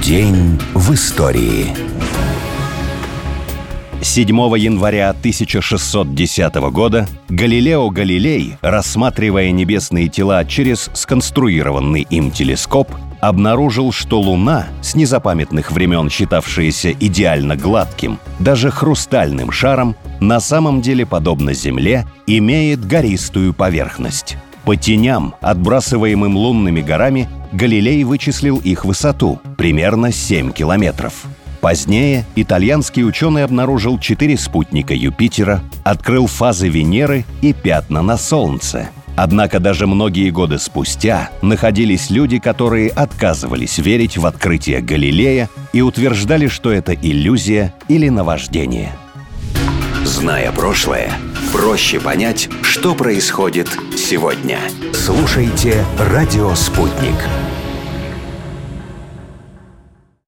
День в истории. 7 января 1610 года Галилео Галилей, рассматривая небесные тела через сконструированный им телескоп, обнаружил, что Луна, с незапамятных времен считавшаяся идеально гладким, даже хрустальным шаром, на самом деле, подобно Земле, имеет гористую поверхность. По теням, отбрасываемым лунными горами, Галилей вычислил их высоту – примерно 7 километров. Позднее итальянский ученый обнаружил 4 спутника Юпитера, открыл фазы Венеры и пятна на Солнце. Однако даже многие годы спустя находились люди, которые отказывались верить в открытие Галилея и утверждали, что это иллюзия или наваждение. Зная прошлое, проще понять, что происходит сегодня. Слушайте «Радио Спутник».